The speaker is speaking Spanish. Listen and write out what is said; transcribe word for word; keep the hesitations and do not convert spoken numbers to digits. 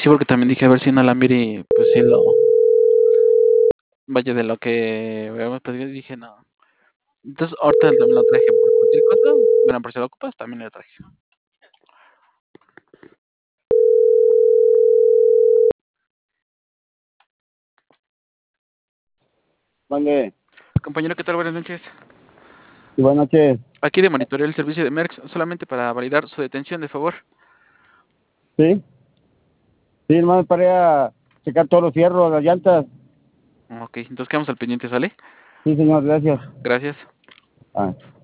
Sí, porque también dije a ver si no la mire, pues sí lo. Vaya de lo que habíamos pedido, dije no. Entonces, ahorita también lo traje por cualquier cosa. Bueno, por si lo ocupas, también lo traje. Mande. Compañero, ¿qué tal? Buenas noches. Y buenas noches. Aquí de monitorear el servicio de Merx, solamente para validar su detención, de favor. ¿Sí? Sí, hermano, para ir a checar todos los fierros, las llantas. Ok, entonces quedamos al pendiente, ¿sale? Sí, señor, gracias. Gracias. Ah.